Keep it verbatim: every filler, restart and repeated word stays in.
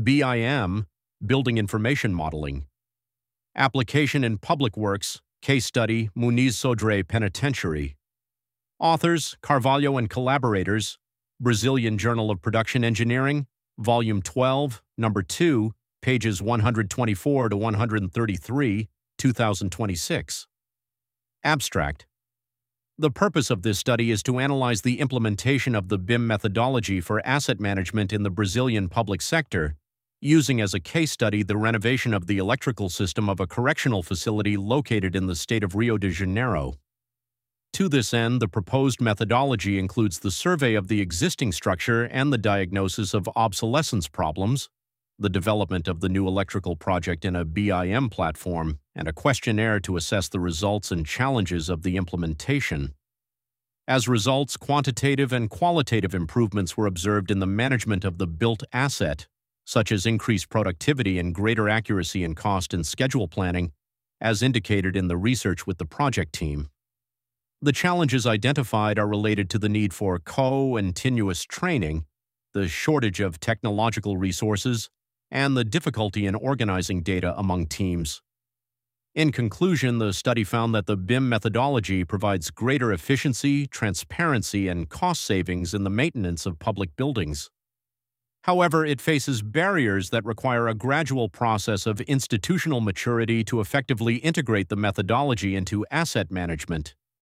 B I M, Building Information Modeling. Application in Public Works, Case Study, Muniz Sodré Penitentiary. Authors, Carvalho and collaborators, Brazilian Journal of Production Engineering, Volume twelve, Number two, pages one hundred twenty-four to one hundred thirty-three, two thousand twenty-six. Abstract. The purpose of this study is to analyze the implementation of the B I M methodology for asset management in the Brazilian public sector, using as a case study the renovation of the electrical system of a correctional facility located in the state of Rio de Janeiro. To this end, the proposed methodology includes the survey of the existing structure and the diagnosis of obsolescence problems, the development of the new electrical project in a B I M platform, and a questionnaire to assess the results and challenges of the implementation. As results, quantitative and qualitative improvements were observed in the management of the built asset, such as increased productivity and greater accuracy in cost and schedule planning, as indicated in the research with the project team. The challenges identified are related to the need for co-continuous training, the shortage of technological resources, and the difficulty in organizing data among teams. In conclusion, the study found that the B I M methodology provides greater efficiency, transparency, and cost savings in the maintenance of public buildings. However, it faces barriers that require a gradual process of institutional maturity to effectively integrate the methodology into asset management.